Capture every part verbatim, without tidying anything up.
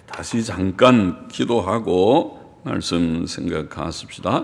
다시 잠깐 기도하고 말씀 생각하십시다.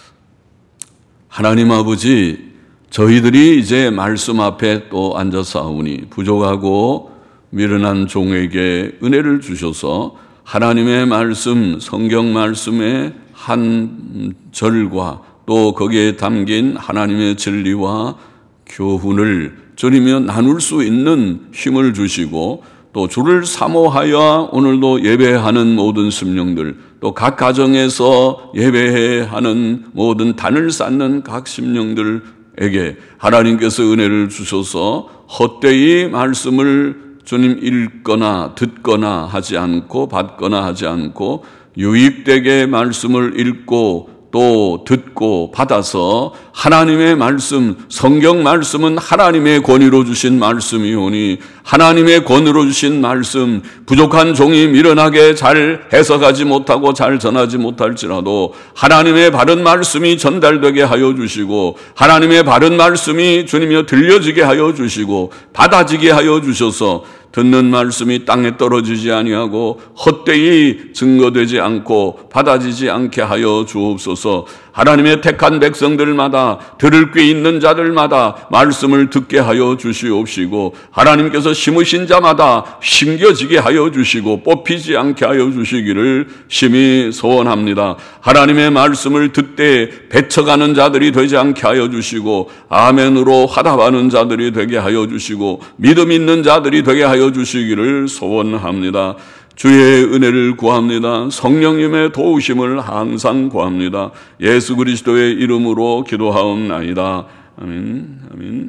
하나님 아버지, 저희들이 이제 말씀 앞에 또 앉아사오니 부족하고 미련한 종에게 은혜를 주셔서 하나님의 말씀, 성경 말씀의 한 절과 또 거기에 담긴 하나님의 진리와 교훈을 주님이여 나눌 수 있는 힘을 주시고 또 주를 사모하여 오늘도 예배하는 모든 심령들, 또 각 가정에서 예배하는 모든 단을 쌓는 각 심령들에게 하나님께서 은혜를 주셔서 헛되이 말씀을 주님 읽거나 듣거나 하지 않고 받거나 하지 않고 유익되게 말씀을 읽고 또 듣고 받아서 하나님의 말씀, 성경 말씀은 하나님의 권위로 주신 말씀이오니 하나님의 권위로 주신 말씀, 부족한 종이 미련하게 잘 해석하지 못하고 잘 전하지 못할지라도 하나님의 바른 말씀이 전달되게 하여 주시고 하나님의 바른 말씀이 주님이여 들려지게 하여 주시고 받아지게 하여 주셔서 듣는 말씀이 땅에 떨어지지 아니하고 헛되이 증거되지 않고 받아지지 않게 하여 주옵소서. 하나님의 택한 백성들마다 들을 귀 있는 자들마다 말씀을 듣게 하여 주시옵시고 하나님께서 심으신 자마다 심겨지게 하여 주시고 뽑히지 않게 하여 주시기를 심히 소원합니다. 하나님의 말씀을 듣되 배쳐가는 자들이 되지 않게 하여 주시고 아멘으로 화답하는 자들이 되게 하여 주시고 믿음 있는 자들이 되게 하여 주시기를 소원합니다. 주의 은혜를 구합니다. 성령님의 도우심을 항상 구합니다. 예수 그리스도의 이름으로 기도하옵나이다. 아멘. 아멘.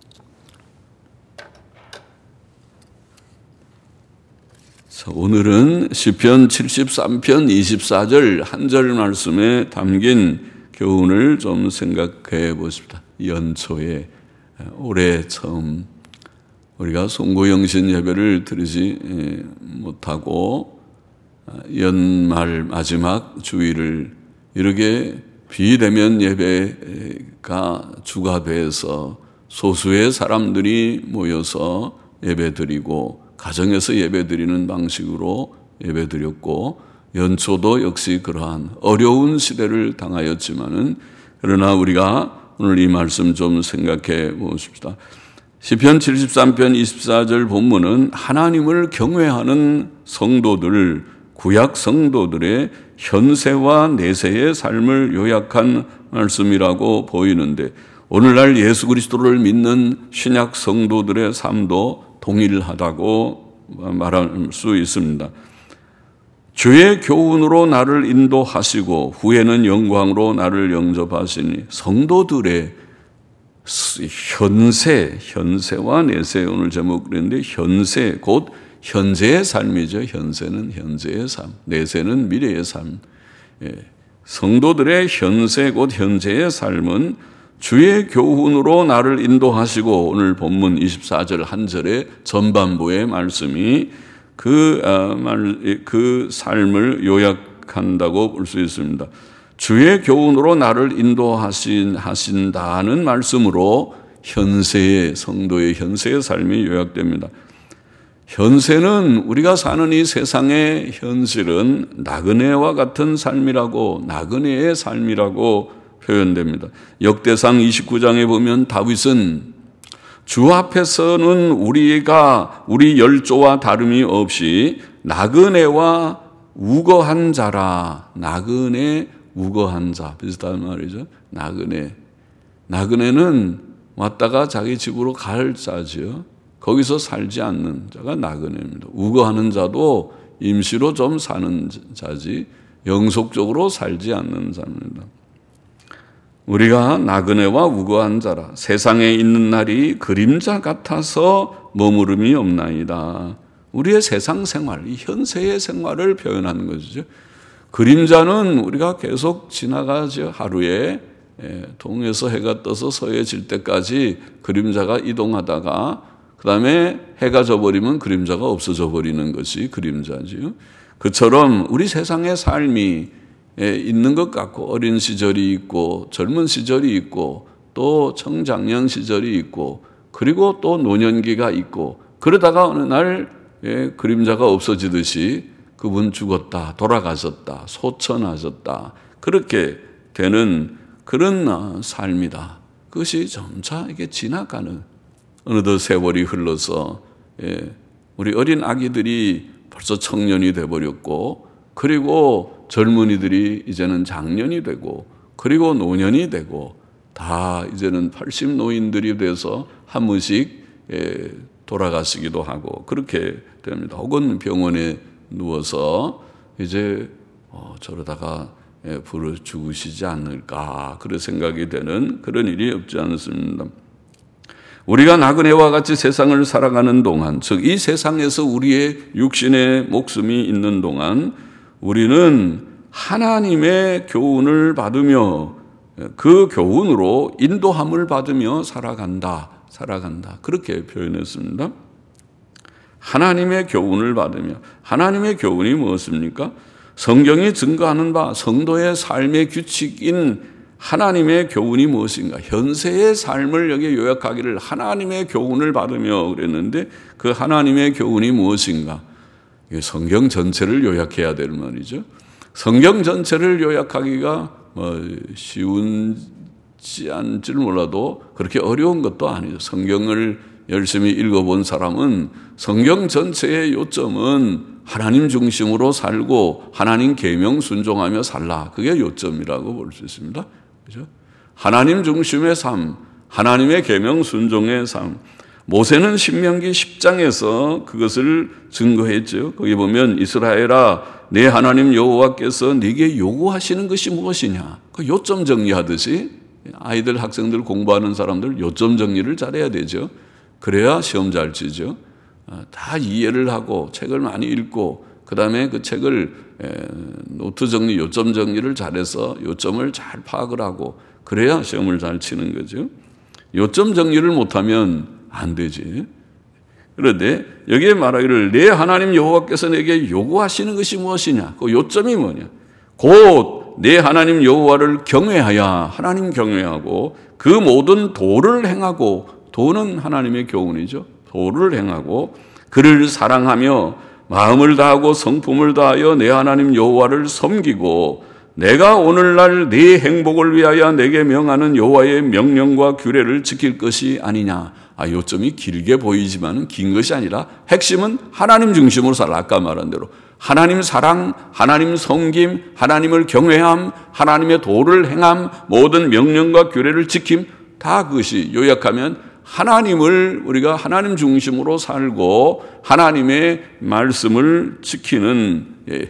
자, 오늘은 시편 칠십삼 편 이십사 절 한 절 말씀에 담긴 교훈을 좀 생각해 보십시다. 연초에 올해 처음 우리가 송구영신 예배를 드리지 못하고 연말 마지막 주일을 이렇게 비대면 예배가 주가 돼서 소수의 사람들이 모여서 예배드리고 가정에서 예배드리는 방식으로 예배드렸고 연초도 역시 그러한 어려운 시대를 당하였지만은 그러나 우리가 오늘 이 말씀 좀 생각해 보십시다. 시편 칠십삼 편 이십사 절 본문은 하나님을 경외하는 성도들, 구약 성도들의 현세와 내세의 삶을 요약한 말씀이라고 보이는데 오늘날 예수 그리스도를 믿는 신약 성도들의 삶도 동일하다고 말할 수 있습니다. 주의 교훈으로 나를 인도하시고 후에는 영광으로 나를 영접하시니 성도들의 현세, 현세와 내세 오늘 제목 그랬는데 현세 곧 현재의 삶이죠. 현세는 현재의 삶, 내세는 미래의 삶. 예. 성도들의 현세 곧 현재의 삶은 주의 교훈으로 나를 인도하시고 오늘 본문 이십사 절 한 절의 전반부의 말씀이 그, 아, 말, 그 삶을 요약한다고 볼 수 있습니다. 주의 교훈으로 나를 인도하신, 하신다는 말씀으로 현세의, 성도의 현세의 삶이 요약됩니다. 현세는 우리가 사는 이 세상의 현실은 나그네와 같은 삶이라고, 나그네의 삶이라고 표현됩니다. 역대상 이십구 장에 보면 다윗은 주 앞에서는 우리가, 우리 열조와 다름이 없이 나그네와 우거한 자라, 나그네 우거한 자, 비슷한 말이죠. 나그네. 나그네는 왔다가 자기 집으로 갈 자지요. 거기서 살지 않는 자가 나그네입니다. 우거하는 자도 임시로 좀 사는 자지 영속적으로 살지 않는 자입니다. 우리가 나그네와 우거한 자라. 세상에 있는 날이 그림자 같아서 머무름이 없나이다. 우리의 세상 생활, 이 현세의 생활을 표현하는 것이죠. 그림자는 우리가 계속 지나가죠. 하루에 동에서 해가 떠서 서해 질 때까지 그림자가 이동하다가 그 다음에 해가 져버리면 그림자가 없어져 버리는 것이 그림자지요. 그처럼 우리 세상의 삶이 있는 것 같고 어린 시절이 있고 젊은 시절이 있고 또 청장년 시절이 있고 그리고 또 노년기가 있고 그러다가 어느 날 그림자가 없어지듯이 그분 죽었다, 돌아가셨다, 소천하셨다. 그렇게 되는 그런 삶이다. 그것이 점차 이게 지나가는, 어느덧 세월이 흘러서 예, 우리 어린 아기들이 벌써 청년이 돼버렸고, 그리고 젊은이들이 이제는 장년이 되고, 그리고 노년이 되고, 다 이제는 팔십 노인들이 돼서 한 분씩 예, 돌아가시기도 하고 그렇게 됩니다. 혹은 병원에 누워서 이제 어, 저러다가 예, 불을 죽으시지 않을까 그런 생각이 되는 그런 일이 없지 않습니다. 우리가 나그네와 같이 세상을 살아가는 동안, 즉 이 세상에서 우리의 육신의 목숨이 있는 동안 우리는 하나님의 교훈을 받으며 그 교훈으로 인도함을 받으며 살아간다. 살아간다. 그렇게 표현했습니다. 하나님의 교훈을 받으며. 하나님의 교훈이 무엇입니까? 성경이 증거하는 바 성도의 삶의 규칙인 하나님의 교훈이 무엇인가? 현세의 삶을 여기 요약하기를 하나님의 교훈을 받으며 그랬는데 그 하나님의 교훈이 무엇인가? 성경 전체를 요약해야 될 말이죠. 성경 전체를 요약하기가 뭐 쉬운지 않을지 몰라도 그렇게 어려운 것도 아니죠. 성경을 열심히 읽어본 사람은 성경 전체의 요점은 하나님 중심으로 살고 하나님 계명 순종하며 살라. 그게 요점이라고 볼 수 있습니다. 그죠? 하나님 중심의 삶, 하나님의 계명 순종의 삶. 모세는 신명기 십 장에서 그것을 증거했죠. 거기 보면 이스라엘아 내 하나님 여호와께서 네게 요구하시는 것이 무엇이냐. 그 요점 정리하듯이 아이들 학생들 공부하는 사람들 요점 정리를 잘해야 되죠. 그래야 시험 잘 치죠. 다 이해를 하고 책을 많이 읽고 그 다음에 그 책을 노트 정리, 요점 정리를 잘해서 요점을 잘 파악을 하고 그래야 시험을 잘 치는 거죠. 요점 정리를 못하면 안 되지. 그런데 여기에 말하기를 내 하나님 여호와께서 내게 요구하시는 것이 무엇이냐? 그 요점이 뭐냐? 곧 내 하나님 여호와를 경외하여 하나님 경외하고 그 모든 도를 행하고 도는 하나님의 교훈이죠. 도를 행하고 그를 사랑하며 마음을 다하고 성품을 다하여 내 하나님 여호와를 섬기고 내가 오늘날 네 행복을 위하여 내게 명하는 여호와의 명령과 규례를 지킬 것이 아니냐. 아, 요점이 길게 보이지만 긴 것이 아니라 핵심은 하나님 중심으로 살아. 아까 말한 대로 하나님 사랑, 하나님 섬김, 하나님을 경외함, 하나님의 도를 행함, 모든 명령과 규례를 지킴, 다 그것이 요약하면 하나님을 우리가 하나님 중심으로 살고 하나님의 말씀을 지키는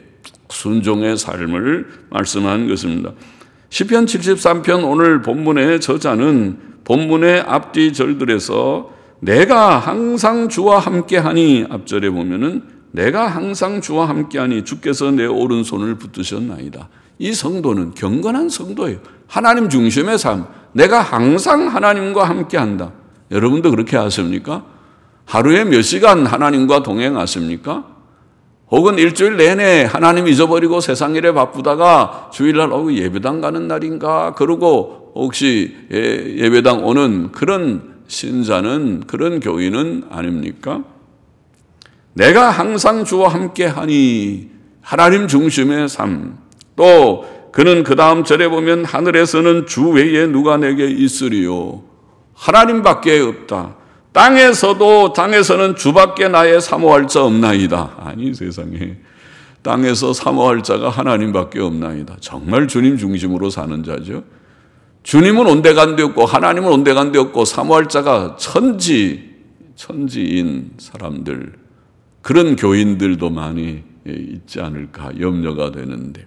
순종의 삶을 말씀한 것입니다. 시편 칠십삼 편 오늘 본문의 저자는 본문의 앞뒤 절들에서 내가 항상 주와 함께하니 앞절에 보면은 내가 항상 주와 함께하니 주께서 내 오른손을 붙드셨나이다. 이 성도는 경건한 성도예요. 하나님 중심의 삶. 내가 항상 하나님과 함께한다. 여러분도 그렇게 하십니까? 하루에 몇 시간 하나님과 동행하십니까? 혹은 일주일 내내 하나님 잊어버리고 세상 일에 바쁘다가 주일날 어, 예배당 가는 날인가? 그러고 혹시 예, 예배당 오는 그런 신자는 그런 교인은 아닙니까? 내가 항상 주와 함께하니 하나님 중심의 삶. 또 그는 그 다음 절에 보면 하늘에서는 주 외에 누가 내게 있으리요. 하나님밖에 없다. 땅에서도 땅에서는 주밖에 나의 사모할 자 없나이다. 아니 세상에 땅에서 사모할 자가 하나님밖에 없나이다. 정말 주님 중심으로 사는 자죠. 주님은 온데간데 없고 하나님은 온데간데 없고 사모할 자가 천지 천지인 사람들 그런 교인들도 많이 있지 않을까 염려가 되는데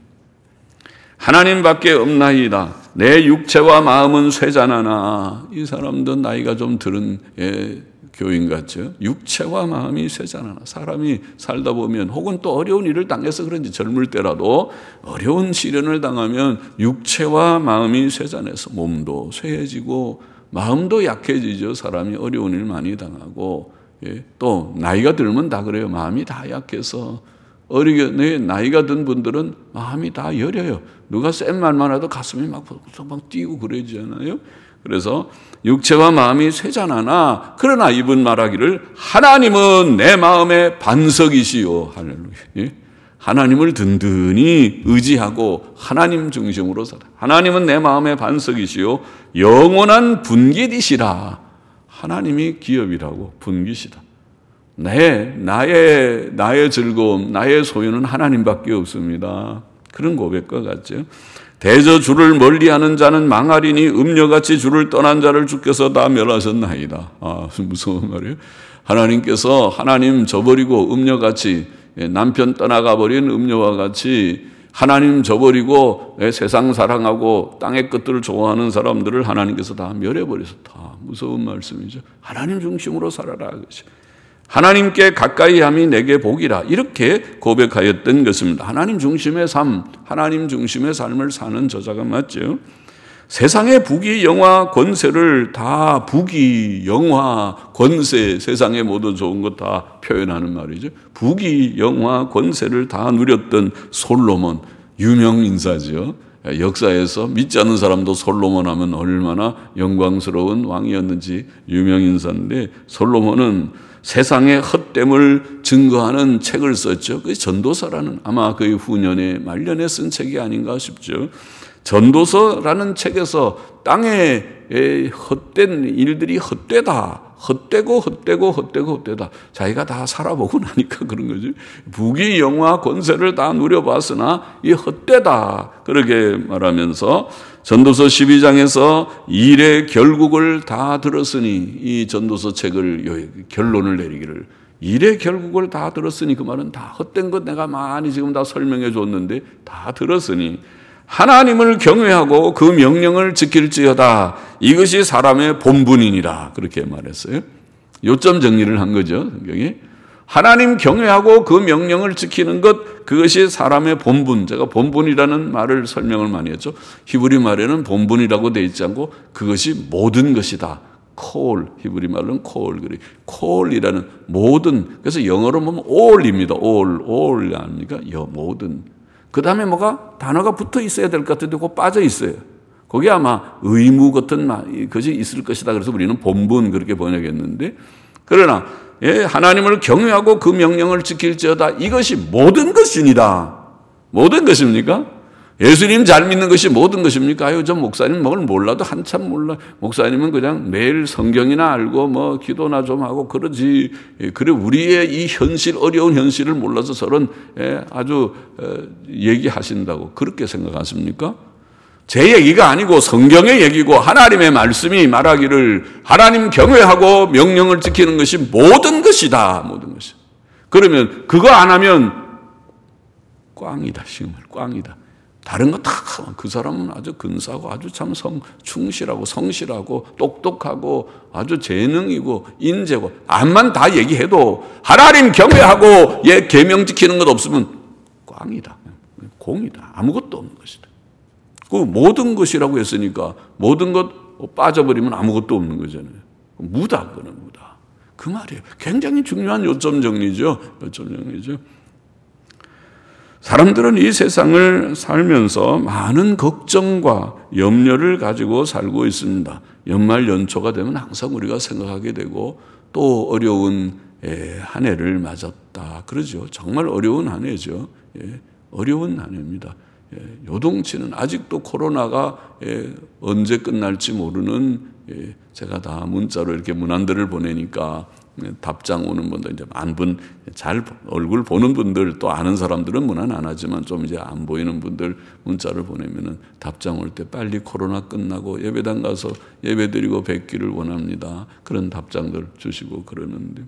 하나님밖에 없나이다. 내 육체와 마음은 쇠잔하나. 이 사람도 나이가 좀 들은 예, 교인 같죠. 육체와 마음이 쇠잔하나. 사람이 살다 보면 혹은 또 어려운 일을 당해서 그런지 젊을 때라도 어려운 시련을 당하면 육체와 마음이 쇠잔해서 몸도 쇠해지고 마음도 약해지죠. 사람이 어려운 일 많이 당하고 예, 또 나이가 들면 다 그래요. 마음이 다 약해서 어리게 나이가 든 분들은 마음이 다 여려요. 누가 센 말만 해도 가슴이 막, 막 뛰고 그러잖아요. 그래서 육체와 마음이 쇠잔하나 그러나 이분 말하기를 하나님은 내 마음의 반석이시요. 할렐루야. 예? 하나님을 든든히 의지하고 하나님 중심으로 살아. 하나님은 내 마음의 반석이시요 영원한 분깃이시라. 하나님이 기업이라고 분깃이다. 내, 나의, 나의 즐거움, 나의 소유는 하나님밖에 없습니다. 그런 고백과 같죠. 대저 주를 멀리하는 자는 망하리니 음녀같이 주를 떠난 자를 주께서 다 멸하셨나이다. 아, 무서운 말이에요. 하나님께서 하나님 저버리고 음녀같이 남편 떠나가 버린 음녀와 같이 하나님 저버리고 세상 사랑하고 땅의 것들을 좋아하는 사람들을 하나님께서 다 멸해버리셨다. 무서운 말씀이죠. 하나님 중심으로 살아라. 하나님께 가까이함이 내게 복이라. 이렇게 고백하였던 것입니다. 하나님 중심의 삶, 하나님 중심의 삶을 사는 저자가 맞죠. 세상의 부귀, 영화, 권세를 다 부귀, 영화, 권세, 세상의 모든 좋은 것 다 표현하는 말이죠. 부귀, 영화, 권세를 다 누렸던 솔로몬, 유명 인사죠. 역사에서 믿지 않는 사람도 솔로몬 하면 얼마나 영광스러운 왕이었는지 유명 인사인데, 솔로몬은 세상의 헛됨을 증거하는 책을 썼죠. 그 전도서라는, 아마 그의 후년에 말년에 쓴 책이 아닌가 싶죠. 전도서라는 책에서 땅의 헛된 일들이 헛되다. 헛되고 헛되고 헛되고 헛되다. 자기가 다 살아보고 나니까 그런 거죠. 부귀, 영화, 권세를 다 누려봤으나 이 헛되다. 그렇게 말하면서 전도서 십이 장에서 일의 결국을 다 들었으니, 이 전도서 책을 결론을 내리기를, 일의 결국을 다 들었으니, 그 말은 다 헛된 것 내가 많이 지금 다 설명해 줬는데 다 들었으니 하나님을 경외하고 그 명령을 지킬지어다. 이것이 사람의 본분이니라. 그렇게 말했어요. 요점 정리를 한 거죠, 성경이. 하나님 경외하고 그 명령을 지키는 것, 그것이 사람의 본분. 제가 본분이라는 말을 설명을 많이 했죠. 히브리 말에는 본분이라고 되어 있지 않고 그것이 모든 것이다. 콜, 히브리 말로는 콜, 그래. 콜이라는 모든. 그래서 영어로 보면 all입니다. all, all 아닙니까? 여, 모든. 그 다음에 뭐가 단어가 붙어 있어야 될 것 같은데 그거 빠져 있어요. 거기 아마 의무 같은 것이 있을 것이다. 그래서 우리는 본분 그렇게 번역했는데, 그러나 예, 하나님을 경외하고 그 명령을 지킬지어다. 이것이 모든 것이니라. 모든 것입니까? 예수님 잘 믿는 것이 모든 것입니까? 아유, 저 목사님 뭘 몰라도 한참 몰라. 목사님은 그냥 매일 성경이나 알고 뭐 기도나 좀 하고 그러지. 그래, 우리의 이 현실, 어려운 현실을 몰라서 저런 아주 얘기하신다고 그렇게 생각하십니까? 제 얘기가 아니고 성경의 얘기고 하나님의 말씀이 말하기를 하나님 경외하고 명령을 지키는 것이 모든 것이다. 모든 것이. 그러면 그거 안 하면 꽝이다. 정말 꽝이다. 다른 거 다 그 사람은 아주 근사하고 아주 참 성, 충실하고 성실하고 똑똑하고 아주 재능이고 인재고 암만 다 얘기해도 하나님 경외하고 예, 계명 지키는 것 없으면 꽝이다. 공이다. 아무것도 없는 것이다. 그 모든 것이라고 했으니까 모든 것 빠져버리면 아무것도 없는 거잖아요. 무다, 그거는 무다. 그 말이에요. 굉장히 중요한 요점 정리죠. 요점 정리죠. 사람들은 이 세상을 살면서 많은 걱정과 염려를 가지고 살고 있습니다. 연말 연초가 되면 항상 우리가 생각하게 되고 또 어려운 한 해를 맞았다. 그러죠. 정말 어려운 한 해죠. 어려운 한 해입니다. 요동치는 아직도 코로나가 언제 끝날지 모르는, 제가 다 문자로 이렇게 문안들을 보내니까 답장 오는 분들, 이제 만 분, 잘 얼굴 보는 분들, 또 아는 사람들은 문안 안 하지만 좀 이제 안 보이는 분들 문자를 보내면은 답장 올 때 빨리 코로나 끝나고 예배당 가서 예배 드리고 뵙기를 원합니다. 그런 답장들 주시고 그러는데,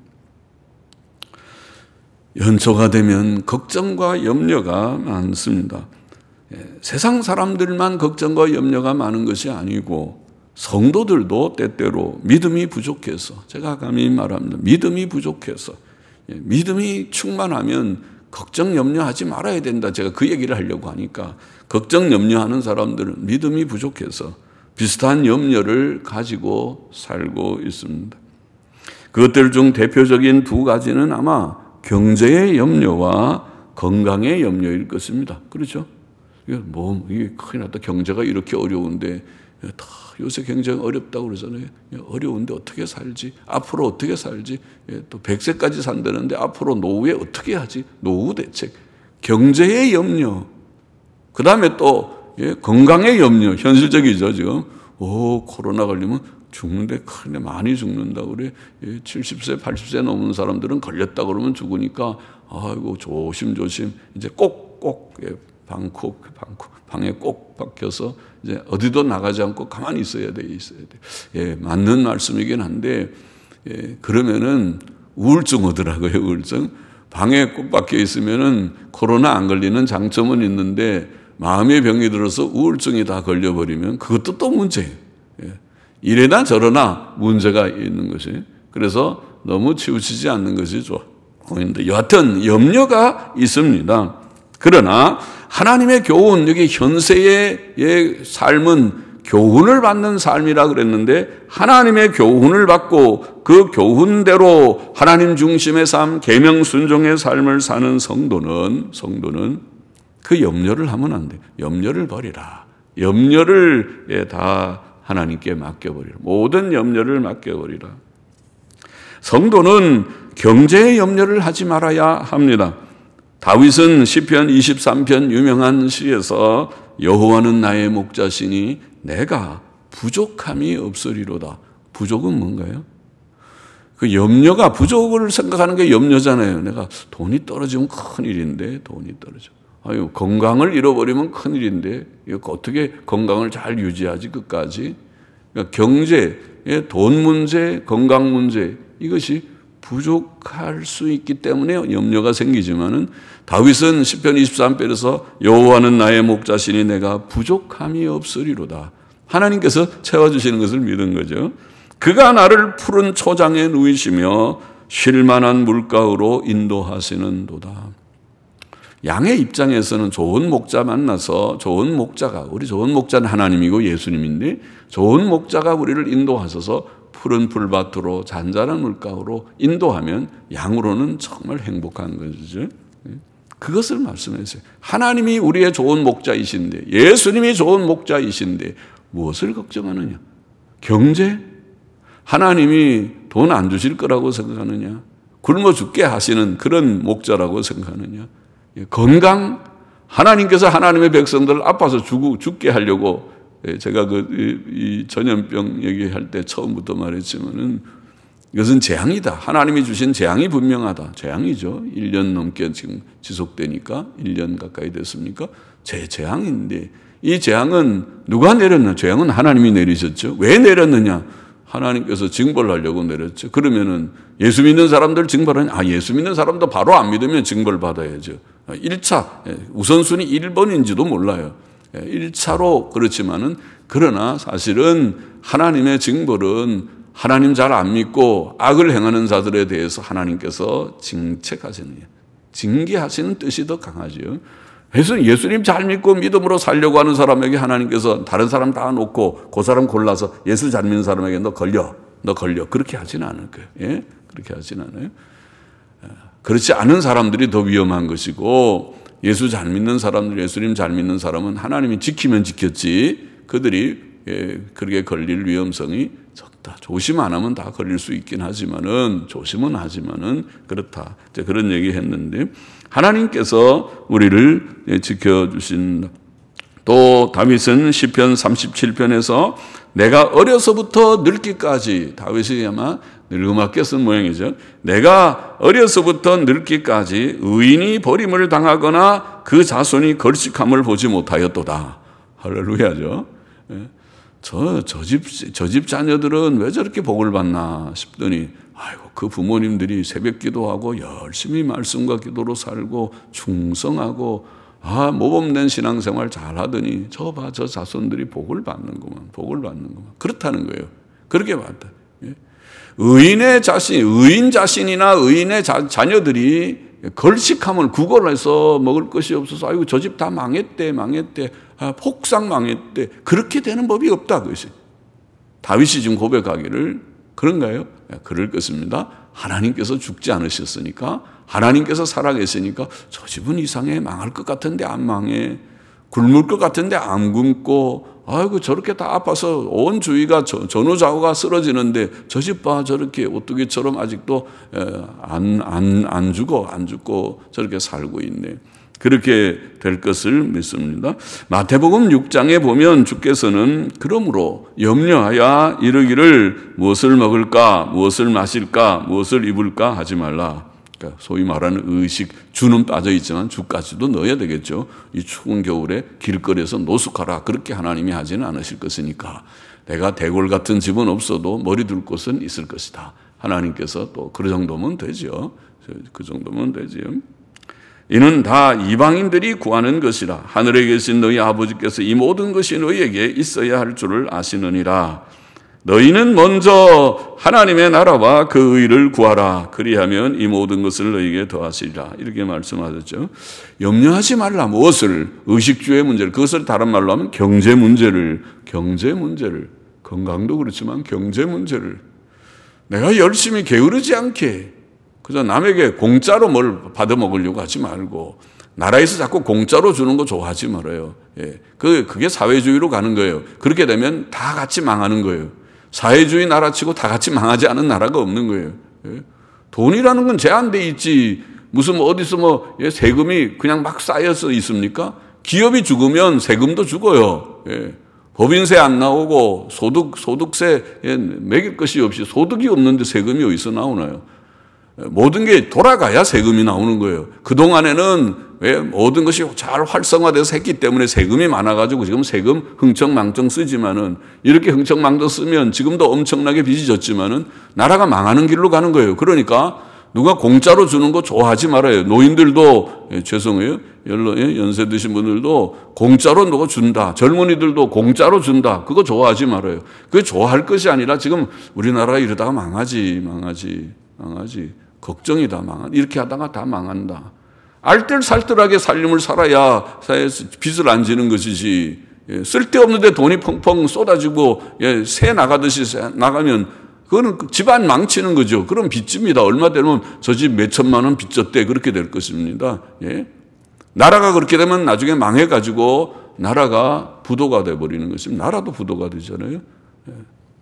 연초가 되면 걱정과 염려가 많습니다. 세상 사람들만 걱정과 염려가 많은 것이 아니고 성도들도 때때로 믿음이 부족해서, 제가 감히 말합니다. 믿음이 부족해서, 믿음이 충만하면 걱정 염려하지 말아야 된다. 제가 그 얘기를 하려고 하니까 걱정 염려하는 사람들은 믿음이 부족해서 비슷한 염려를 가지고 살고 있습니다. 그것들 중 대표적인 두 가지는 아마 경제의 염려와 건강의 염려일 것입니다. 그렇죠? 이게 뭐, 이게 큰일 났다. 경제가 이렇게 어려운데, 다 요새 굉장히 어렵다고 그러잖아요. 어려운데 어떻게 살지? 앞으로 어떻게 살지? 또 백 세까지 산다는데 앞으로 노후에 어떻게 하지? 노후 대책. 경제의 염려, 그 다음에 또 예, 건강의 염려, 현실적이죠 지금. 오, 코로나 걸리면 죽는데 큰데 많이 죽는다 그래. 예, 칠십 세, 팔십 세 넘은 사람들은 걸렸다 그러면 죽으니까 아이고 조심조심 이제 꼭꼭 예, 방콕 방콕 방에 꼭 박혀서 이제 어디도 나가지 않고 가만히 있어야 돼, 있어야 돼. 예, 맞는 말씀이긴 한데 예, 그러면은 우울증 오더라고요, 우울증. 방에 꼭 박혀 있으면은 코로나 안 걸리는 장점은 있는데 마음의 병이 들어서 우울증이 다 걸려버리면 그것도 또 문제예요. 예. 이래나 저러나 문제가 있는 것이. 그래서 너무 치우치지 않는 것이 좋아. 그런데 여하튼 염려가 있습니다. 그러나 하나님의 교훈, 여기 현세의 삶은 교훈을 받는 삶이라 그랬는데 하나님의 교훈을 받고 그 교훈대로 하나님 중심의 삶, 계명 순종의 삶을 사는 성도는 성도는 그 염려를 하면 안 돼. 염려를 버리라. 염려를 예, 다 하나님께 맡겨버리라. 모든 염려를 맡겨버리라. 성도는 경제의 염려를 하지 말아야 합니다. 다윗은 시편 이십삼 편 유명한 시에서 여호와는 나의 목자시니 내가 부족함이 없으리로다. 부족은 뭔가요? 그 염려가 부족을 생각하는 게 염려잖아요. 내가 돈이 떨어지면 큰일인데 돈이 떨어져. 아유, 건강을 잃어버리면 큰일인데 이거 어떻게 건강을 잘 유지하지 끝까지. 그러니까 경제, 돈 문제, 건강 문제 이것이 부족할 수 있기 때문에 염려가 생기지만은 다윗은 시편 이십삼 편에서 여호와는 나의 목자시니 내가 부족함이 없으리로다. 하나님께서 채워주시는 것을 믿은 거죠. 그가 나를 푸른 초장에 누이시며 쉴만한 물가로 인도하시는도다. 양의 입장에서는 좋은 목자 만나서 좋은 목자가, 우리 좋은 목자는 하나님이고 예수님인데 좋은 목자가 우리를 인도하셔서 푸른 풀밭으로 잔잔한 물가로 인도하면 양으로는 정말 행복한 것이죠. 그것을 말씀하세요. 하나님이 우리의 좋은 목자이신데, 예수님이 좋은 목자이신데 무엇을 걱정하느냐? 경제? 하나님이 돈 안 주실 거라고 생각하느냐? 굶어 죽게 하시는 그런 목자라고 생각하느냐? 건강? 하나님께서 하나님의 백성들을 아파서 죽, 죽게 하려고, 제가 그, 이 전염병 얘기할 때 처음부터 말했지만은 이것은 재앙이다. 하나님이 주신 재앙이 분명하다. 재앙이죠. 일 년 넘게 지금 지속되니까 일 년 가까이 됐습니까? 제 재앙인데 이 재앙은 누가 내렸나? 재앙은 하나님이 내리셨죠. 왜 내렸느냐? 하나님께서 징벌하려고 내렸죠. 그러면은 예수 믿는 사람들 징벌하냐? 아, 예수 믿는 사람도 바로 안 믿으면 징벌 받아야죠. 일 차 우선순위 일 번인지도 몰라요. 일 차로 그렇지만은 그러나 사실은 하나님의 징벌은 하나님 잘 안 믿고 악을 행하는 자들에 대해서 하나님께서 징책하시는, 징계하시는 뜻이 더 강하죠. 그래서 예수님 잘 믿고 믿음으로 살려고 하는 사람에게 하나님께서 다른 사람 다 놓고 그 사람 골라서 예수 잘 믿는 사람에게 너 걸려, 너 걸려. 그렇게 하지는 않을 거예요. 예? 그렇게 하지는 않아요. 그렇지 않은 사람들이 더 위험한 것이고 예수 잘 믿는 사람들, 예수님 잘 믿는 사람은 하나님이 지키면 지켰지 그들이 예, 그렇게 걸릴 위험성이 적다. 조심 안 하면 다 걸릴 수 있긴 하지만은 조심은 하지만은 그렇다. 이제 그런 얘기 했는데 하나님께서 우리를 예, 지켜주신. 또 다윗은 시편 삼십칠 편에서 내가 어려서부터 늙기까지, 다윗이 아마 늙음맞게 쓴 모양이죠. 내가 어려서부터 늙기까지 의인이 버림을 당하거나 그 자손이 걸식함을 보지 못하였도다. 할렐루야죠. 저, 저 집, 저 집 자녀들은 왜 저렇게 복을 받나 싶더니, 아이고, 그 부모님들이 새벽 기도하고 열심히 말씀과 기도로 살고 충성하고 아, 모범된 신앙생활 잘 하더니 저 봐, 저 자손들이 복을 받는구만, 복을 받는구만. 그렇다는 거예요. 그렇게 봤다. 예. 의인의 자신, 의인 자신이나 의인의 자, 자녀들이 걸식함을 구걸해서 먹을 것이 없어서 아이고, 저 집 다 망했대, 망했대, 아, 폭삭 망했대. 그렇게 되는 법이 없다, 그것이. 다윗이 지금 고백하기를 그런가요? 예, 그럴 것입니다. 하나님께서 죽지 않으셨으니까, 하나님께서 살아계시니까 저 집은 이상해, 망할 것 같은데 안 망해, 굶을 것 같은데 안 굶고, 아이고 저렇게 다 아파서 온 주위가 전후좌우가 쓰러지는데 저 집 봐, 저렇게 오뚜기처럼 아직도 안, 안, 안 죽어, 안 죽고 저렇게 살고 있네. 그렇게 될 것을 믿습니다. 마태복음 육 장에 보면 주께서는 그러므로 염려하여 이르기를 무엇을 먹을까, 무엇을 마실까, 무엇을 입을까 하지 말라. 그러니까 소위 말하는 의식, 주는 빠져 있지만 주까지도 넣어야 되겠죠. 이 추운 겨울에 길거리에서 노숙하라. 그렇게 하나님이 하지는 않으실 것이니까. 내가 대궐 같은 집은 없어도 머리 둘 곳은 있을 것이다. 하나님께서 또 그 정도면 되죠. 그 정도면 되지요. 이는 다 이방인들이 구하는 것이라. 하늘에 계신 너희 아버지께서 이 모든 것이 너희에게 있어야 할 줄을 아시느니라. 너희는 먼저 하나님의 나라와 그 의를 구하라. 그리하면 이 모든 것을 너희에게 더하시리라. 이렇게 말씀하셨죠. 염려하지 말라. 무엇을? 의식주의 문제를. 그것을 다른 말로 하면 경제 문제를. 경제 문제를. 건강도 그렇지만 경제 문제를. 내가 열심히 게으르지 않게 그저 남에게 공짜로 뭘 받아 먹으려고 하지 말고 나라에서 자꾸 공짜로 주는 거 좋아하지 말아요. 예. 그, 그게 사회주의로 가는 거예요. 그렇게 되면 다 같이 망하는 거예요. 사회주의 나라치고 다 같이 망하지 않은 나라가 없는 거예요. 예. 돈이라는 건 제한돼 있지. 무슨 뭐 어디서 뭐 예, 세금이 그냥 막 쌓여서 있습니까? 기업이 죽으면 세금도 죽어요. 예. 법인세 안 나오고 소득, 소득세 예, 매길 것이 없이 소득이 없는데 세금이 어디서 나오나요? 모든 게 돌아가야 세금이 나오는 거예요. 그동안에는 왜 모든 것이 잘 활성화돼서 했기 때문에 세금이 많아가지고 지금 세금 흥청망청 쓰지만은 이렇게 흥청망청 쓰면 지금도 엄청나게 빚이 졌지만은 나라가 망하는 길로 가는 거예요. 그러니까 누가 공짜로 주는 거 좋아하지 말아요. 노인들도 예, 죄송해요. 연세 드신 분들도 공짜로 누가 준다. 젊은이들도 공짜로 준다. 그거 좋아하지 말아요. 그게 좋아할 것이 아니라 지금 우리나라가 이러다가 망하지, 망하지, 망하지. 걱정이다, 망한. 이렇게 하다가 다 망한다. 알뜰살뜰하게 삶을 살아야 빚을 안 지는 것이지. 예, 쓸데없는데 돈이 펑펑 쏟아지고 예, 새 나가듯이 새 나가면 그거는 집안 망치는 거죠. 그럼 빚집니다. 얼마 되면 저 집 몇 천만 원 빚졌대. 그렇게 될 것입니다. 예? 나라가 그렇게 되면 나중에 망해가지고 나라가 부도가 돼버리는 것입니다. 나라도 부도가 되잖아요. 예.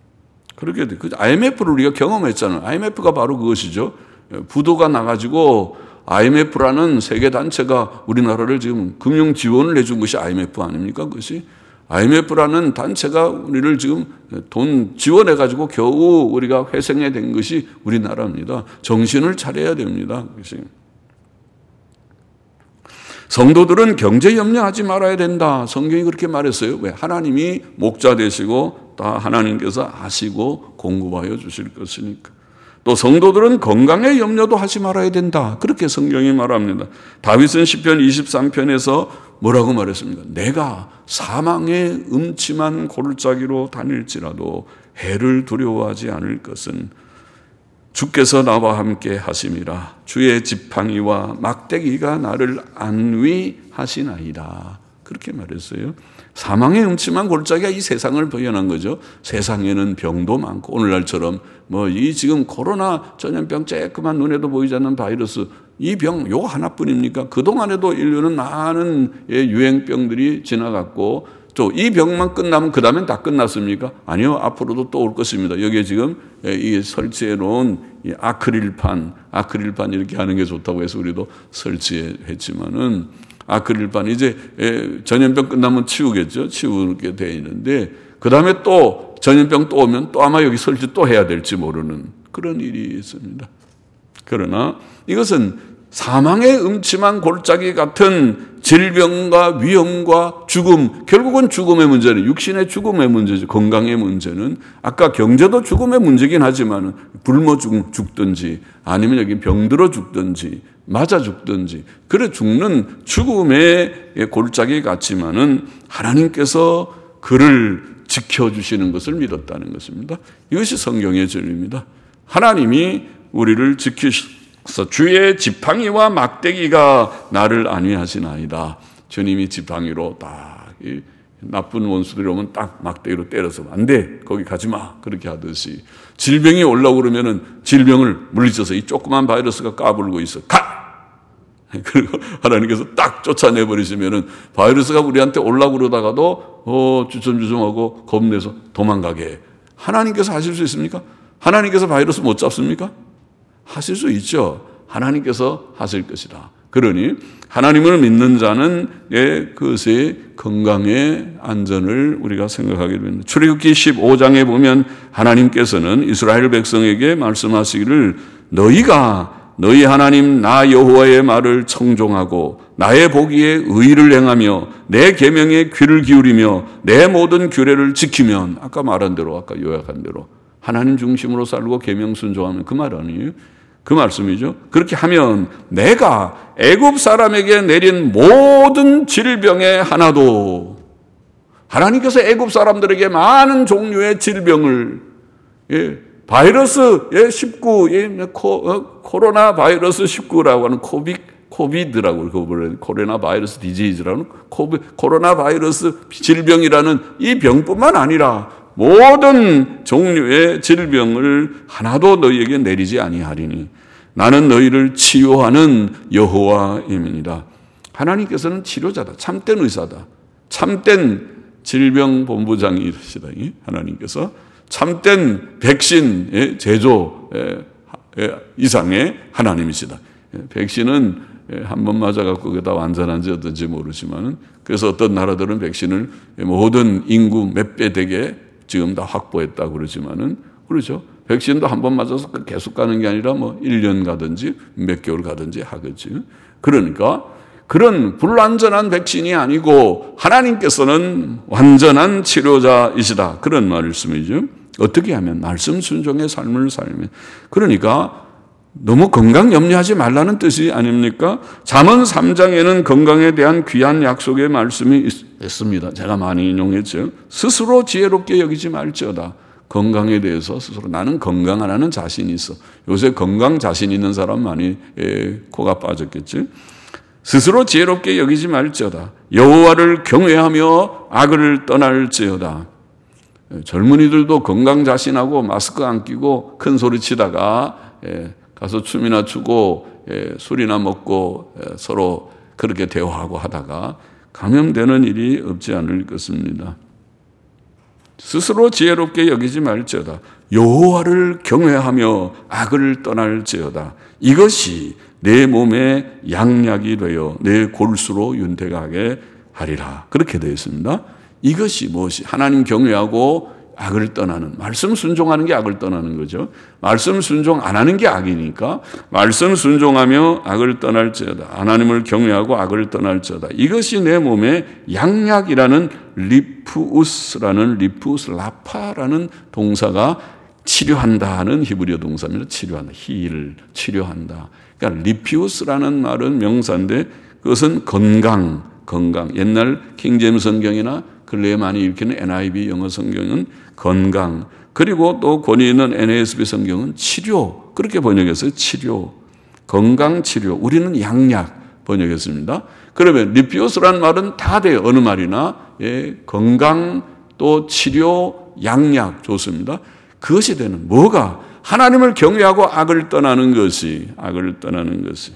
그렇게 돼. 아이엠에프를 우리가 경험했잖아요. 아이엠에프가 바로 그것이죠. 부도가 나가지고 아이엠에프라는 세계 단체가 우리나라를 지금 금융 지원을 해준 것이 아이엠에프 아닙니까? 그것이 아이엠에프라는 단체가 우리를 지금 돈 지원해 가지고 겨우 우리가 회생해 된 것이 우리나라입니다. 정신을 차려야 됩니다. 그것이. 성도들은 경제 염려하지 말아야 된다. 성경이 그렇게 말했어요. 왜? 하나님이 목자 되시고 다 하나님께서 아시고 공급하여 주실 것이니까. 또 성도들은 건강에 염려도 하지 말아야 된다. 그렇게 성경이 말합니다. 다윗은 시편 이십삼 편에서 뭐라고 말했습니까? 내가 사망의 음침한 골짜기로 다닐지라도 해를 두려워하지 않을 것은 주께서 나와 함께 하심이라. 주의 지팡이와 막대기가 나를 안위하시나이다. 그렇게 말했어요. 사망의 음침한 골짜기가 이 세상을 보여난 거죠. 세상에는 병도 많고 오늘날처럼 뭐 이 지금 코로나 전염병 쬐끄만 눈에도 보이지 않는 바이러스 이 병 요거 하나뿐입니까? 그동안에도 인류는 많은 유행병들이 지나갔고 또 이 병만 끝나면 그 다음엔 다 끝났습니까? 아니요. 앞으로도 또 올 것입니다. 여기에 지금 이 설치해 놓은 이 아크릴판, 아크릴판 이렇게 하는 게 좋다고 해서 우리도 설치했지만은 아크릴판 이제 전염병 끝나면 치우겠죠. 치우게 돼 있는데 그 다음에 또 전염병 또 오면 또 아마 여기 설치 또 해야 될지 모르는 그런 일이 있습니다. 그러나 이것은 사망의 음침한 골짜기 같은 질병과 위험과 죽음, 결국은 죽음의 문제는 육신의 죽음의 문제죠. 건강의 문제는 아까 경제도 죽음의 문제긴 하지만 굶어 죽든지 아니면 여기 병들어 죽든지 맞아 죽든지 그래 죽는 죽음의 골짜기 같지만은 하나님께서 그를 지켜주시는 것을 믿었다는 것입니다. 이것이 성경의 진리입니다. 하나님이 우리를 지키셔서 주의 지팡이와 막대기가 나를 안위하시나이다. 주님이 지팡이로 딱 나쁜 원수들이 오면 딱 막대기로 때려서 안 돼. 거기 가지 마. 그렇게 하듯이 질병이 올라오고 그러면은 질병을 물리쳐서 이 조그만 바이러스가 까불고 있어. 가! 그리고 하나님께서 딱 쫓아내버리시면은 바이러스가 우리한테 올라오고 그러다가도 어, 주섬주섬하고 겁내서 도망가게 해. 하나님께서 하실 수 있습니까? 하나님께서 바이러스 못 잡습니까? 하실 수 있죠. 하나님께서 하실 것이다. 그러니 하나님을 믿는 자는 예, 그것의 건강의 안전을 우리가 생각하게 됩니다. 출애굽기 십오 장에 보면 하나님께서는 이스라엘 백성에게 말씀하시기를 너희가 너희 하나님 나 여호와의 말을 청종하고 나의 보기에 의를 행하며 내 계명에 귀를 기울이며 내 모든 규례를 지키면 아까 말한 대로 아까 요약한 대로 하나님 중심으로 살고 계명 순종하면 그 말 아니에요? 그 말씀이죠. 그렇게 하면 내가 애굽 사람에게 내린 모든 질병의 하나도 하나님께서 애굽 사람들에게 많은 종류의 질병을 예, 바이러스 예, 십구 예, 코, 어, 코로나 바이러스 십구라고 하는 코빅 코비드라고 그러고 코로나 바이러스 디지즈라는 코비, 코로나 바이러스 질병이라는 이 병뿐만 아니라 모든 종류의 질병을 하나도 너희에게 내리지 아니하리니 나는 너희를 치유하는 여호와임이니라. 하나님께서는 치료자다. 참된 의사다. 참된 질병본부장이시다. 하나님께서 참된 백신 제조 이상의 하나님이시다. 백신은 한 번 맞아갖고 그게 다 완전한지 어떤지 모르지만은 그래서 어떤 나라들은 백신을 모든 인구 몇 배 되게 지금 다 확보했다 그러지만은 그렇죠. 백신도 한 번 맞아서 계속 가는 게 아니라 뭐 일 년 가든지 몇 개월 가든지 하겠지. 그러니까 그런 불완전한 백신이 아니고 하나님께서는 완전한 치료자이시다. 그런 말씀이죠. 어떻게 하면 말씀 순종의 삶을 살면 그러니까 너무 건강 염려하지 말라는 뜻이 아닙니까? 잠언 삼 장에는 건강에 대한 귀한 약속의 말씀이 있습니다. 제가 많이 인용했죠. 스스로 지혜롭게 여기지 말지어다. 건강에 대해서 스스로 나는 건강하라는 자신이 있어. 요새 건강 자신 있는 사람 많이 에, 코가 빠졌겠지. 스스로 지혜롭게 여기지 말지어다. 여호와를 경외하며 악을 떠날지어다. 젊은이들도 건강 자신하고 마스크 안 끼고 큰 소리 치다가 에, 가서 춤이나 추고 예, 술이나 먹고 예, 서로 그렇게 대화하고 하다가 감염되는 일이 없지 않을 것입니다. 스스로 지혜롭게 여기지 말지어다. 여호와를 경외하며 악을 떠날지어다. 이것이 내 몸에 양약이 되어 내 골수로 윤택하게 하리라. 그렇게 되어 있습니다. 이것이 무엇이 하나님 경외하고 악을 떠나는 말씀 순종하는 게 악을 떠나는 거죠. 말씀 순종 안 하는 게 악이니까 말씀 순종하며 악을 떠날지어다. 하나님을 경외하고 악을 떠날지어다. 이것이 내 몸에 양약이라는 리푸우스라는 리푸우스 라파라는 동사가 치료한다는 히브리어 동사입니다. 치료한다. 힐 치료한다. 그러니까 리피우스라는 말은 명사인데 그것은 건강, 건강. 옛날 킹제임스 성경이나 근래에 많이 읽히는 엔 아이 비 영어 성경은 건강, 그리고 또 권위 있는 엔 에이 에스 비 성경은 치료, 그렇게 번역했어요. 치료, 건강 치료. 우리는 양약 번역했습니다. 그러면 리피오스라는 말은 다 돼요. 어느 말이나 예, 건강 또 치료, 양약 좋습니다. 그것이 되는 뭐가 하나님을 경외하고 악을 떠나는 것이 악을 떠나는 것이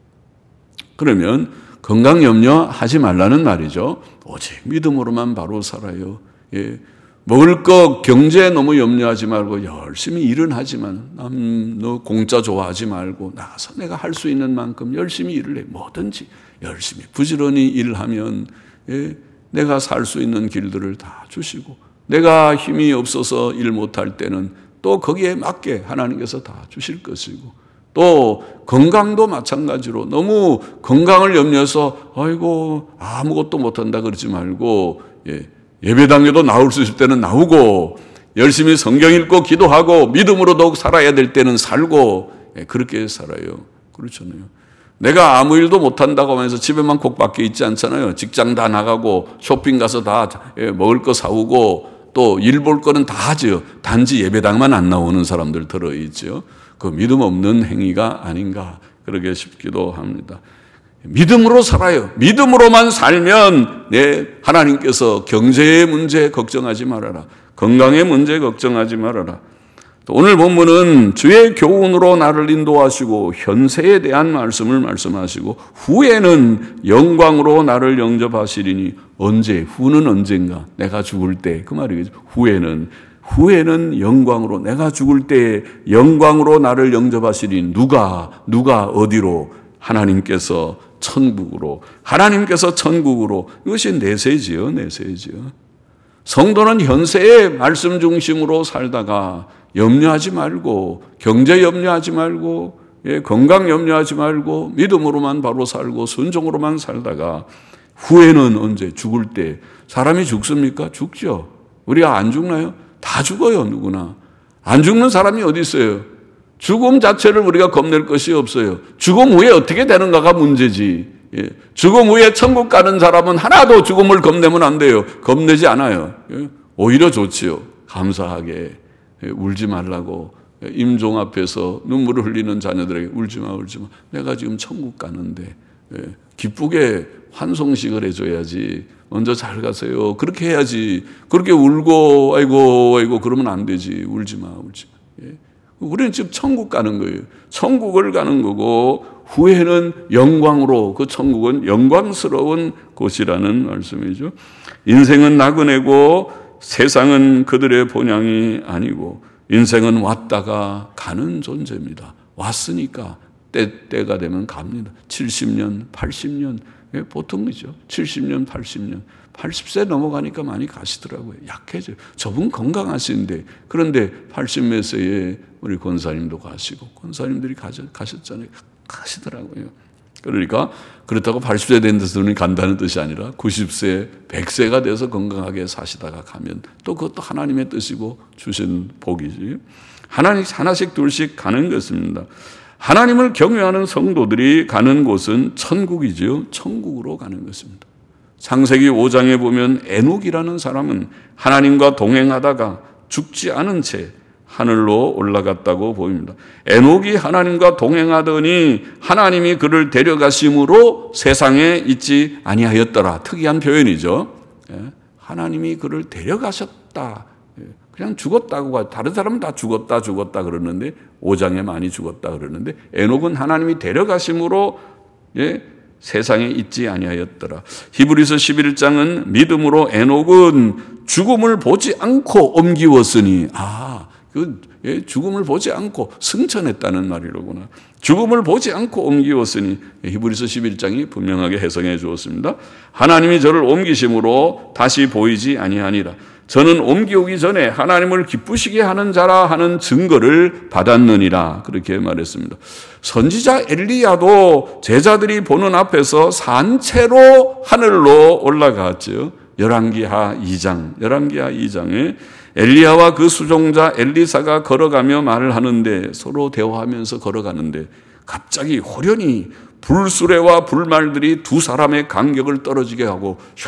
그러면 건강 염려하지 말라는 말이죠. 오직 믿음으로만 바로 살아요. 예. 먹을 거 경제 너무 염려하지 말고 열심히 일은 하지만 남, 너 공짜 좋아하지 말고 나가서 내가 할 수 있는 만큼 열심히 일을 해. 뭐든지 열심히 부지런히 일하면 예. 내가 살 수 있는 길들을 다 주시고 내가 힘이 없어서 일 못할 때는 또 거기에 맞게 하나님께서 다 주실 것이고 또 건강도 마찬가지로 너무 건강을 염려해서 아이고 아무것도 못한다 그러지 말고 예, 예배당에도 나올 수 있을 때는 나오고 열심히 성경 읽고 기도하고 믿음으로 더욱 살아야 될 때는 살고 예, 그렇게 살아요. 그렇잖아요. 내가 아무 일도 못한다고 하면서 집에만 콕 박혀 있지 않잖아요. 직장 다 나가고 쇼핑 가서 다 예, 먹을 거 사오고 또 일 볼 거는 다 하죠. 단지 예배당만 안 나오는 사람들 들어있죠. 그 믿음 없는 행위가 아닌가 그러게 싶기도 합니다. 믿음으로 살아요. 믿음으로만 살면 내 하나님께서 경제의 문제 걱정하지 말아라. 건강의 문제 걱정하지 말아라. 오늘 본문은 주의 교훈으로 나를 인도하시고 현세에 대한 말씀을 말씀하시고 후에는 영광으로 나를 영접하시리니 언제? 후는 언젠가? 내가 죽을 때 그 말이겠죠. 후에는 후에는 영광으로 내가 죽을 때 영광으로 나를 영접하시리니 누가 누가 어디로? 하나님께서 천국으로, 하나님께서 천국으로. 이것이 내세지요, 내세지요. 성도는 현세의 말씀 중심으로 살다가 염려하지 말고, 경제 염려하지 말고, 예, 건강 염려하지 말고, 믿음으로만 바로 살고 순종으로만 살다가 후에는 언제? 죽을 때. 사람이 죽습니까? 죽죠. 우리가 안 죽나요? 다 죽어요, 누구나. 안 죽는 사람이 어디 있어요? 죽음 자체를 우리가 겁낼 것이 없어요. 죽음 후에 어떻게 되는가가 문제지. 예. 죽음 후에 천국 가는 사람은 하나도 죽음을 겁내면 안 돼요. 겁내지 않아요. 예. 오히려 좋지요. 감사하게. 예. 울지 말라고. 예. 임종 앞에서 눈물을 흘리는 자녀들에게 울지 마, 울지 마. 내가 지금 천국 가는데. 예. 기쁘게 환송식을 해줘야지. 먼저 잘 가세요. 그렇게 해야지. 그렇게 울고 아이고 아이고 그러면 안 되지. 울지 마, 울지 마. 예. 우리는 지금 천국 가는 거예요. 천국을 가는 거고 후에는 영광으로, 그 천국은 영광스러운 곳이라는 말씀이죠. 인생은 나그네고 세상은 그들의 본향이 아니고 인생은 왔다가 가는 존재입니다. 왔으니까 때, 때가 되면 갑니다. 칠십 년, 팔십 년, 예, 보통이죠. 칠십 년, 팔십 년. 팔십 세 넘어가니까 많이 가시더라고요. 약해져요. 저분 건강하신데. 그런데 팔십 몇 세에 우리 권사님도 가시고, 권사님들이 가셨잖아요. 가시더라고요. 그러니까 그렇다고 팔십 세 된 데서 간다는 뜻이 아니라 구십 세, 백 세가 돼서 건강하게 사시다가 가면 또 그것도 하나님의 뜻이고 주신 복이지. 하나씩, 하나씩 둘씩 가는 것입니다. 하나님을 경외하는 성도들이 가는 곳은 천국이죠. 천국으로 가는 것입니다. 창세기 오 장에 보면 에녹이라는 사람은 하나님과 동행하다가 죽지 않은 채 하늘로 올라갔다고 보입니다. 에녹이 하나님과 동행하더니 하나님이 그를 데려가심으로 세상에 있지 아니하였더라. 특이한 표현이죠. 하나님이 그를 데려가셨다. 그냥 죽었다고, 다른 사람은 다 죽었다 죽었다 그러는데 오 장에 많이 죽었다 그러는데 에녹은 하나님이 데려가심으로 예, 세상에 있지 아니하였더라. 히브리서 십일 장은 믿음으로 에녹은 죽음을 보지 않고 옮기웠으니, 아, 그 예, 죽음을 보지 않고 승천했다는 말이로구나. 죽음을 보지 않고 옮기웠으니 히브리서 십일 장이 분명하게 해석해 주었습니다. 하나님이 저를 옮기심으로 다시 보이지 아니하니라. 저는 옮기오기 전에 하나님을 기쁘시게 하는 자라 하는 증거를 받았느니라. 그렇게 말했습니다. 선지자 엘리야도 제자들이 보는 앞에서 산채로 하늘로 올라갔죠. 열왕기하 이 장, 열왕기하 이 장에 엘리야와 그 수종자 엘리사가 걸어가며 말을 하는데, 서로 대화하면서 걸어가는데 갑자기 호련히 불수레와 불말들이 두 사람의 간격을 떨어지게 하고, 샤,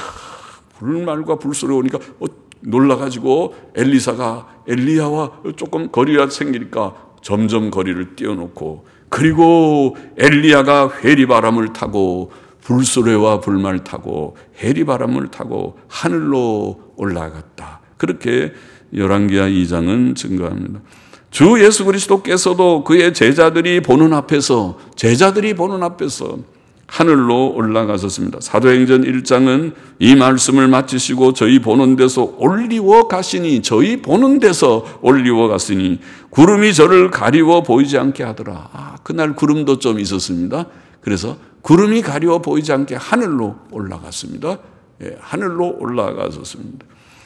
불말과 불수레 오니까 어, 놀라가지고 엘리사가 엘리야와 조금 거리가 생기니까 점점 거리를 띄워놓고, 그리고 엘리야가 회리바람을 타고 불수레와 불말 타고 회리바람을 타고 하늘로 올라갔다. 그렇게 열왕기하 이 장은 증거합니다. 주 예수 그리스도께서도 그의 제자들이 보는 앞에서 제자들이 보는 앞에서 하늘로 올라가셨습니다. 사도행전 일 장은 이 말씀을 마치시고 저희 보는 데서 올리워 가시니, 저희 보는 데서 올리워 갔으니 구름이 저를 가리워 보이지 않게 하더라. 아, 그날 구름도 좀 있었습니다. 그래서 구름이 가리워 보이지 않게 하늘로 올라갔습니다. 예, 하늘로 올라가셨습니다.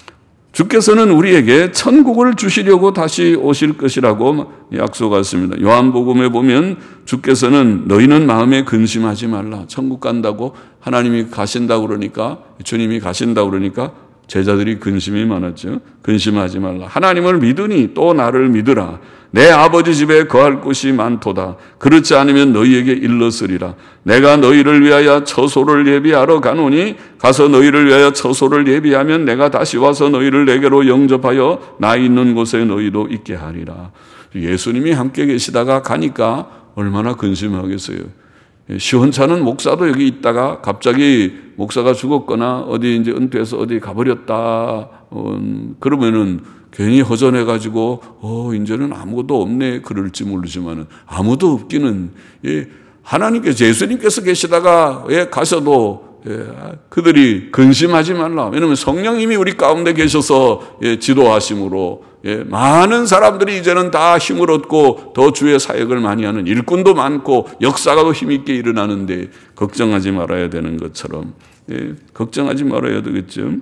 주께서는 우리에게 천국을 주시려고 다시 오실 것이라고 약속하셨습니다. 요한복음에 보면 주께서는 너희는 마음에 근심하지 말라. 천국 간다고 하나님이 가신다고 그러니까, 주님이 가신다고 그러니까 제자들이 근심이 많았죠. 근심하지 말라. 하나님을 믿으니 또 나를 믿으라. 내 아버지 집에 거할 곳이 많도다. 그렇지 않으면 너희에게 일렀으리라. 내가 너희를 위하여 처소를 예비하러 가노니 가서 너희를 위하여 처소를 예비하면 내가 다시 와서 너희를 내게로 영접하여 나 있는 곳에 너희도 있게 하리라. 예수님이 함께 계시다가 가니까 얼마나 근심하겠어요. 시원찮은 목사도 여기 있다가 갑자기 목사가 죽었거나 어디 이제 은퇴해서 어디 가버렸다. 음, 그러면은 괜히 허전해가지고, 어, 이제는 아무것도 없네. 그럴지 모르지만은, 아무도 없기는, 예, 하나님께서, 예수님께서 계시다가, 예, 가셔도, 예, 그들이 근심하지 말라. 왜냐하면 성령님이 우리 가운데 계셔서 예, 지도하심으로 예, 많은 사람들이 이제는 다 힘을 얻고 더 주의 사역을 많이 하는 일꾼도 많고 역사가 더 힘있게 일어나는데 걱정하지 말아야 되는 것처럼 예, 걱정하지 말아야 되겠죠.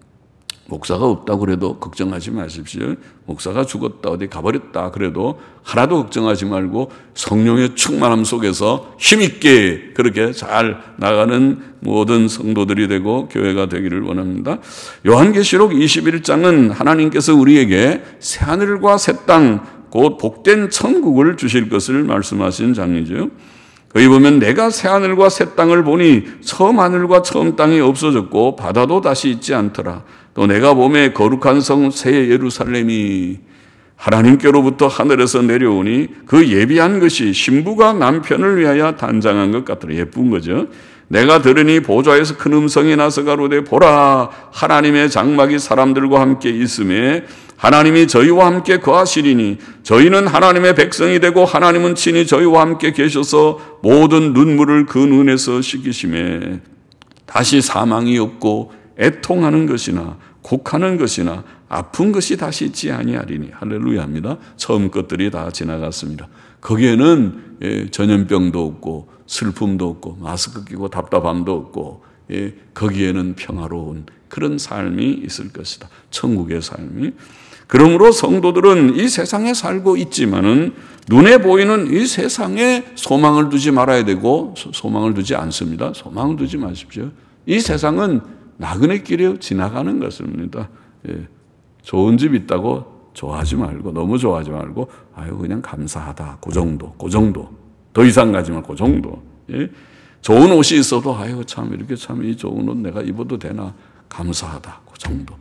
목사가 없다고 그래도 걱정하지 마십시오. 목사가 죽었다 어디 가버렸다 그래도 하나도 걱정하지 말고 성령의 충만함 속에서 힘있게 그렇게 잘 나가는 모든 성도들이 되고 교회가 되기를 원합니다. 요한계시록 이십일 장은 하나님께서 우리에게 새하늘과 새 땅 곧 복된 천국을 주실 것을 말씀하신 장이죠. 거기 보면 내가 새하늘과 새 땅을 보니 처음 하늘과 처음 땅이 없어졌고 바다도 다시 있지 않더라. 또 내가 보매 거룩한 성 새 예루살렘이 하나님께로부터 하늘에서 내려오니 그 예비한 것이 신부가 남편을 위하여 단장한 것 같더라. 예쁜 거죠. 내가 들으니 보좌에서 큰 음성이 나서 가로되 보라 하나님의 장막이 사람들과 함께 있음에 하나님이 저희와 함께 거하시리니 저희는 하나님의 백성이 되고 하나님은 친히 저희와 함께 계셔서 모든 눈물을 그 눈에서 씻기심에 다시 사망이 없고 애통하는 것이나 곡하는 것이나 아픈 것이 다시 있지 아니하리니 할렐루야입니다. 처음 것들이 다 지나갔습니다. 거기에는 예, 전염병도 없고 슬픔도 없고 마스크 끼고 답답함도 없고 예, 거기에는 평화로운 그런 삶이 있을 것이다. 천국의 삶이. 그러므로 성도들은 이 세상에 살고 있지만은 눈에 보이는 이 세상에 소망을 두지 말아야 되고 소망을 두지 않습니다. 소망을 두지 마십시오. 이 세상은 나그네 길에 지나가는 것입니다. 예, 좋은 집 있다고 좋아하지 말고 너무 좋아하지 말고 아유 그냥 감사하다 그 정도 그 정도 더 이상 가지 말고 그 정도. 예? 좋은 옷이 있어도 아유 참 이렇게 참 이 좋은 옷 내가 입어도 되나 감사하다 그 정도.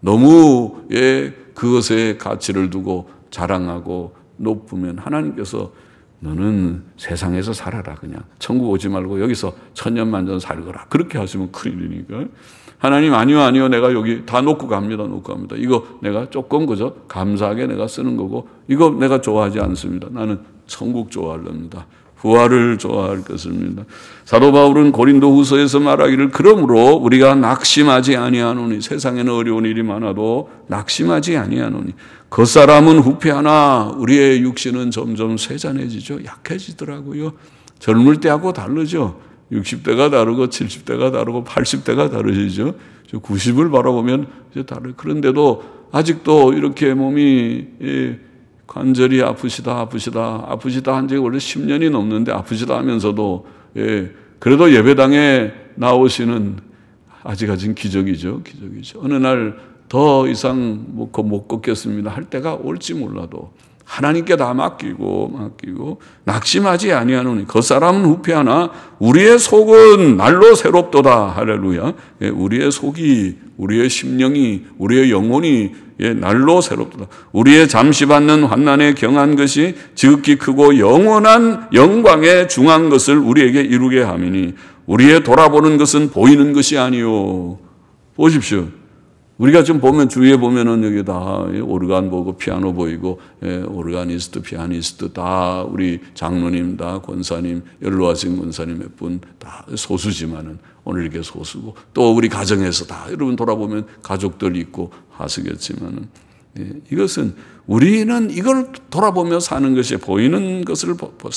너무 예, 그것에 가치를 두고 자랑하고 높으면 하나님께서 너는 세상에서 살아라 그냥 천국 오지 말고 여기서 천년만년 살거라 그렇게 하시면 큰일이니까 하나님 아니요 아니요 내가 여기 다 놓고 갑니다 놓고 갑니다 이거 내가 조금 그저 감사하게 내가 쓰는 거고 이거 내가 좋아하지 않습니다. 나는 천국 좋아하렵니다. 부활을 좋아할 것입니다. 사도 바울은 고린도 후서에서 말하기를 그러므로 우리가 낙심하지 아니하노니 세상에는 어려운 일이 많아도 낙심하지 아니하노니 겉사람은 후패하나 우리의 육신은 점점 쇠잔해지죠. 약해지더라고요. 젊을 때하고 다르죠. 육십 대가 다르고 칠십 대가 다르고 팔십 대가 다르시죠. 구십을 바라보면 이제 다르. 그런데도 아직도 이렇게 몸이 예, 관절이 아프시다 아프시다 아프시다 한 지가 원래 십 년이 넘는데 아프시다 하면서도 예, 그래도 예배당에 나오시는 아직까지는 기적이죠. 기적이죠. 어느 날 더 이상 못, 못 걷겠습니다 할 때가 올지 몰라도 하나님께 다 맡기고 맡기고 낙심하지 아니하노니 겉사람은 후패하나 우리의 속은 날로 새롭도다. 할렐루야. 예, 우리의 속이 우리의 심령이 우리의 영혼이 예, 날로 새롭도다. 우리의 잠시 받는 환난에 경한 것이 지극히 크고 영원한 영광에 중한 것을 우리에게 이루게 함이니 우리의 돌아보는 것은 보이는 것이 아니요. 보십시오. 우리가 좀 보면 주위에 보면은 여기 다 오르간 보고 피아노 보이고 예, 오르가니스트, 피아니스트 다 우리 장로님 다 권사님 연로하신 권사님 몇 분 다 소수지만은 오늘 이렇게 소수고 또 우리 가정에서 다 여러분 돌아보면 가족들 있고 하시겠지만은 예, 이것은 우리는 이걸 돌아보며 사는 것이 보이는 것을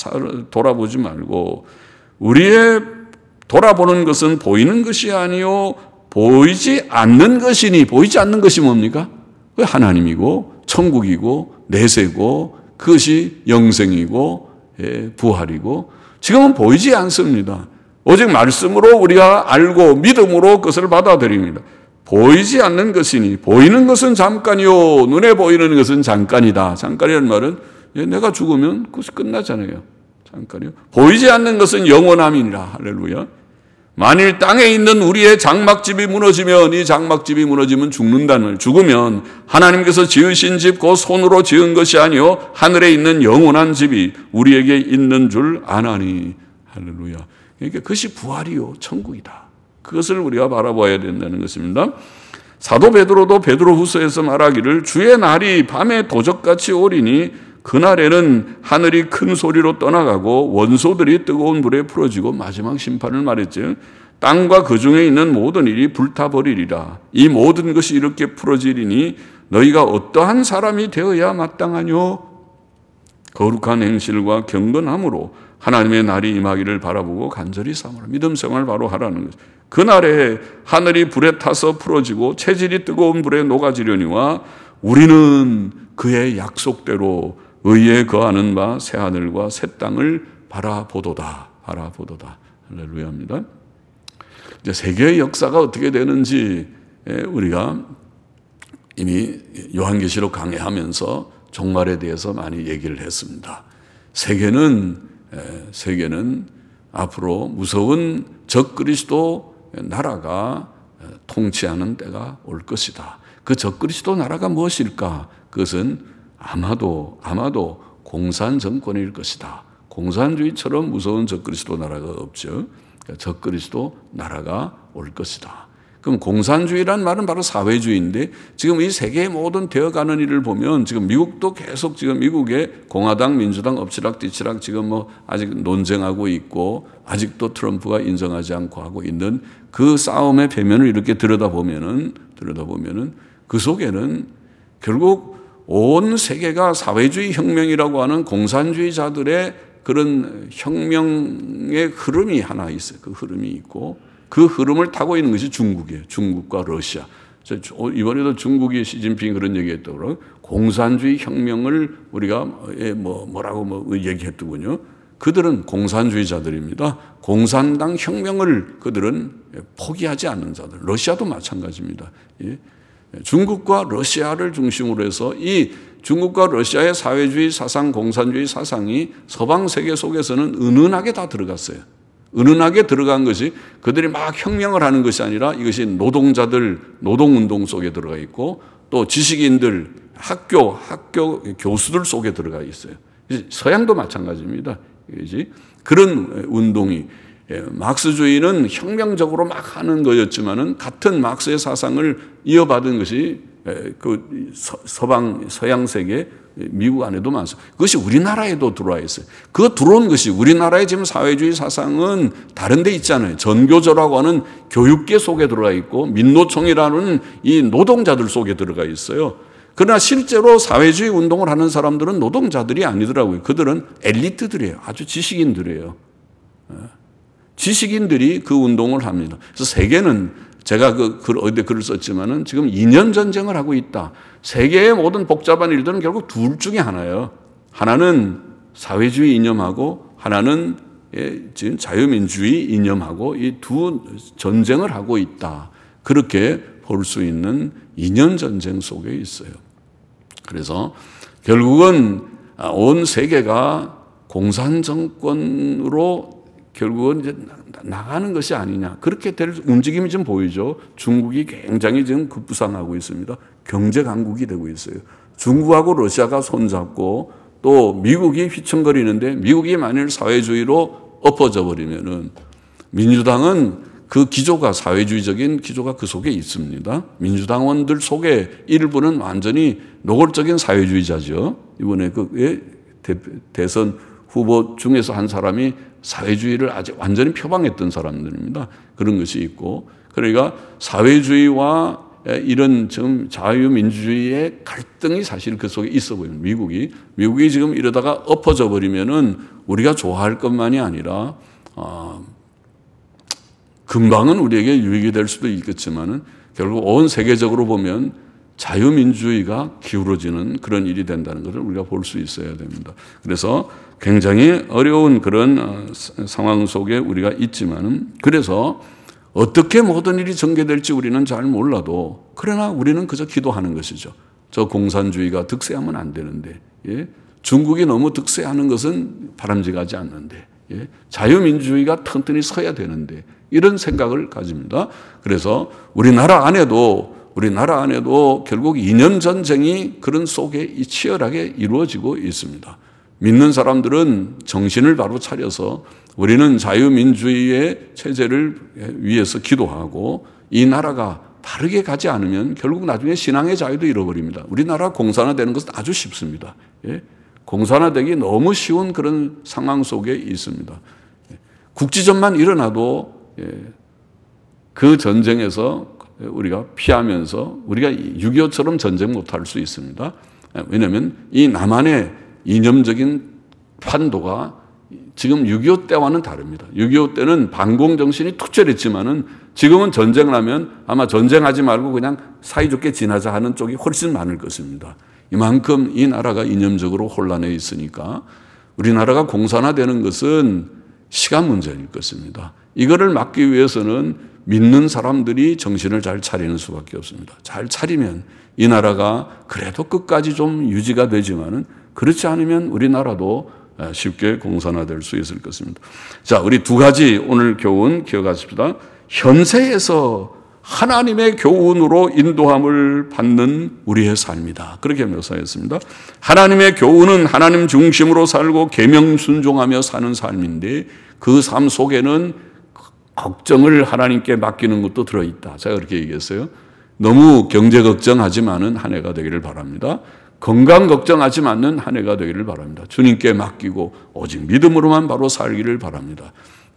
돌아보지 말고 우리의 돌아보는 것은 보이는 것이 아니요 보이지 않는 것이니 보이지 않는 것이 뭡니까? 하나님이고 천국이고 내세고 그것이 영생이고 예, 부활이고 지금은 보이지 않습니다. 오직 말씀으로 우리가 알고 믿음으로 그것을 받아들입니다. 보이지 않는 것이니 보이는 것은 잠깐이요 눈에 보이는 것은 잠깐이다. 잠깐이라는 말은 예, 내가 죽으면 그것이 끝나잖아요. 잠깐이요. 보이지 않는 것은 영원함이니라. 할렐루야. 만일 땅에 있는 우리의 장막집이 무너지면 이 장막집이 무너지면 죽는다는 죽으면 하나님께서 지으신 집 그 손으로 지은 것이 아니요 하늘에 있는 영원한 집이 우리에게 있는 줄 아나니. 할렐루야. 그러니까 그것이 부활이요 천국이다. 그것을 우리가 바라봐야 된다는 것입니다. 사도 베드로도 베드로후서에서 말하기를 주의 날이 밤에 도적같이 오리니 그날에는 하늘이 큰 소리로 떠나가고 원소들이 뜨거운 불에 풀어지고 마지막 심판을 말했죠. 땅과 그 중에 있는 모든 일이 불타버리리라. 이 모든 것이 이렇게 풀어지리니 너희가 어떠한 사람이 되어야 마땅하뇨? 거룩한 행실과 경건함으로 하나님의 날이 임하기를 바라보고 간절히 삼으라. 믿음 생활 바로 하라는 거죠. 그날에 하늘이 불에 타서 풀어지고 체질이 뜨거운 불에 녹아지려니와 우리는 그의 약속대로 의에 거하는 바 새 하늘과 새 땅을 바라보도다. 바라보도다. 할렐루야입니다. 이제 세계의 역사가 어떻게 되는지 우리가 이미 요한계시록 강해하면서 종말에 대해서 많이 얘기를 했습니다. 세계는 세계는 앞으로 무서운 적그리스도 나라가 통치하는 때가 올 것이다. 그 적그리스도 나라가 무엇일까? 그것은 아마도 아마도 공산 정권일 것이다. 공산주의처럼 무서운 적그리스도 나라가 없죠. 적그리스도 나라가 올 것이다. 그럼 공산주의란 말은 바로 사회주의인데 지금 이 세계의 모든 되어가는 일을 보면 지금 미국도 계속 지금 미국의 공화당, 민주당 엎치락뒤치락 지금 뭐 아직 논쟁하고 있고 아직도 트럼프가 인정하지 않고 하고 있는 그 싸움의 배면을 이렇게 들여다보면은 들여다보면은 그 속에는 결국 온 세계가 사회주의 혁명이라고 하는 공산주의자들의 그런 혁명의 흐름이 하나 있어요. 그 흐름이 있고 그 흐름을 타고 있는 것이 중국이에요. 중국과 러시아. 이번에도 중국이 시진핑이 그런 얘기했더라고요. 공산주의 혁명을 우리가 뭐 뭐라고 뭐 얘기했더군요. 그들은 공산주의자들입니다. 공산당 혁명을 그들은 포기하지 않는 자들. 러시아도 마찬가지입니다. 중국과 러시아를 중심으로 해서 이 중국과 러시아의 사회주의 사상, 공산주의 사상이 서방 세계 속에서는 은은하게 다 들어갔어요. 은은하게 들어간 것이 그들이 막 혁명을 하는 것이 아니라 이것이 노동자들, 노동운동 속에 들어가 있고 또 지식인들, 학교, 학교 교수들 속에 들어가 있어요. 서양도 마찬가지입니다. 그런 운동이 막스주의는 혁명적으로 막 하는 거였지만은 같은 막스의 사상을 이어받은 것이 그 서방 서양 세계 미국 안에도 많습니다. 그것이 우리나라에도 들어와 있어요. 그 들어온 것이 우리나라의 지금 사회주의 사상은 다른 데 있잖아요. 전교조라고 하는 교육계 속에 들어가 있고 민노총이라는 이 노동자들 속에 들어가 있어요. 그러나 실제로 사회주의 운동을 하는 사람들은 노동자들이 아니더라고요. 그들은 엘리트들이에요. 아주 지식인들이에요. 지식인들이 그 운동을 합니다. 그래서 세계는 제가 그, 글, 어디 글을 썼지만은 지금 이념 전쟁을 하고 있다. 세계의 모든 복잡한 일들은 결국 둘 중에 하나예요. 하나는 사회주의 이념하고 하나는 예, 지금 자유민주주의 이념하고 이 두 전쟁을 하고 있다. 그렇게 볼 수 있는 이념 전쟁 속에 있어요. 그래서 결국은 온 세계가 공산 정권으로 결국은 이제 나가는 것이 아니냐. 그렇게 될 움직임이 좀 보이죠. 중국이 굉장히 지금 급부상하고 있습니다. 경제 강국이 되고 있어요. 중국하고 러시아가 손잡고 또 미국이 휘청거리는데 미국이 만일 사회주의로 엎어져 버리면은 민주당은 그 기조가 사회주의적인 기조가 그 속에 있습니다. 민주당원들 속에 일부는 완전히 노골적인 사회주의자죠. 이번에 그 대선 후보 중에서 한 사람이 사회주의를 아직 완전히 표방했던 사람들입니다. 그런 것이 있고, 그러니까 사회주의와 이런 지금 자유민주주의의 갈등이 사실 그 속에 있어 보입니다. 미국이 미국이 지금 이러다가 엎어져 버리면은 우리가 좋아할 것만이 아니라 어, 금방은 우리에게 유익이 될 수도 있겠지만은 결국 온 세계적으로 보면 자유민주주의가 기울어지는 그런 일이 된다는 것을 우리가 볼 수 있어야 됩니다. 그래서 굉장히 어려운 그런 상황 속에 우리가 있지만은 그래서 어떻게 모든 일이 전개될지 우리는 잘 몰라도 그러나 우리는 그저 기도하는 것이죠. 저 공산주의가 득세하면 안 되는데 예? 중국이 너무 득세하는 것은 바람직하지 않는데 예? 자유민주주의가 튼튼히 서야 되는데 이런 생각을 가집니다. 그래서 우리나라 안에도 우리나라 안에도 결국 이념 전쟁이 그런 속에 치열하게 이루어지고 있습니다. 믿는 사람들은 정신을 바로 차려서 우리는 자유민주주의의 체제를 위해서 기도하고 이 나라가 바르게 가지 않으면 결국 나중에 신앙의 자유도 잃어버립니다. 우리나라 공산화되는 것은 아주 쉽습니다. 예? 공산화되기 너무 쉬운 그런 상황 속에 있습니다. 국지전만 일어나도 예, 그 전쟁에서 우리가 피하면서 우리가 육이오처럼 전쟁 못할 수 있습니다. 왜냐하면 이 남한의 이념적인 판도가 지금 육이오 때와는 다릅니다. 육이오 때는 반공정신이 투철했지만은 지금은 전쟁을 하면 아마 전쟁하지 말고 그냥 사이좋게 지나자 하는 쪽이 훨씬 많을 것입니다. 이만큼 이 나라가 이념적으로 혼란해 있으니까 우리나라가 공산화되는 것은 시간 문제일 것입니다. 이거를 막기 위해서는 믿는 사람들이 정신을 잘 차리는 수밖에 없습니다. 잘 차리면 이 나라가 그래도 끝까지 좀 유지가 되지만은 그렇지 않으면 우리나라도 쉽게 공산화될 수 있을 것입니다. 자, 우리 두 가지 오늘 교훈 기억하십시다. 현세에서 하나님의 교훈으로 인도함을 받는 우리의 삶이다. 그렇게 묘사했습니다. 하나님의 교훈은 하나님 중심으로 살고 계명 순종하며 사는 삶인데 그 삶 속에는 걱정을 하나님께 맡기는 것도 들어있다. 제가 그렇게 얘기했어요. 너무 경제 걱정하지만은 한 해가 되기를 바랍니다. 건강 걱정하지 않는 한 해가 되기를 바랍니다. 주님께 맡기고 오직 믿음으로만 바로 살기를 바랍니다.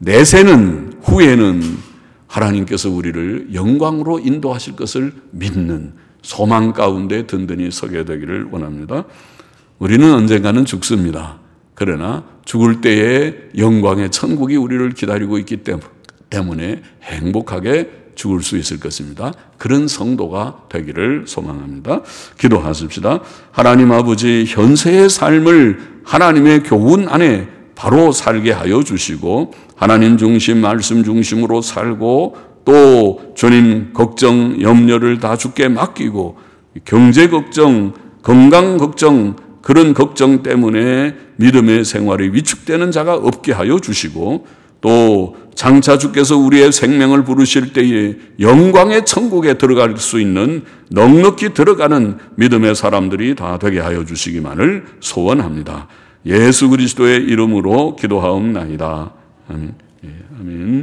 내세는 후에는 하나님께서 우리를 영광으로 인도하실 것을 믿는 소망 가운데 든든히 서게 되기를 원합니다. 우리는 언젠가는 죽습니다. 그러나 죽을 때에 영광의 천국이 우리를 기다리고 있기 때문에 행복하게 죽을 수 있을 것입니다. 그런 성도가 되기를 소망합니다. 기도하십시다. 하나님 아버지, 현세의 삶을 하나님의 교훈 안에 바로 살게 하여 주시고 하나님 중심, 말씀 중심으로 살고 또 주님 걱정, 염려를 다 주께 맡기고 경제 걱정, 건강 걱정, 그런 걱정 때문에 믿음의 생활이 위축되는 자가 없게 하여 주시고 또 장차 주께서 우리의 생명을 부르실 때에 영광의 천국에 들어갈 수 있는 넉넉히 들어가는 믿음의 사람들이 다 되게 하여 주시기만을 소원합니다. 예수 그리스도의 이름으로 기도하옵나이다. 아멘. 예, 아멘.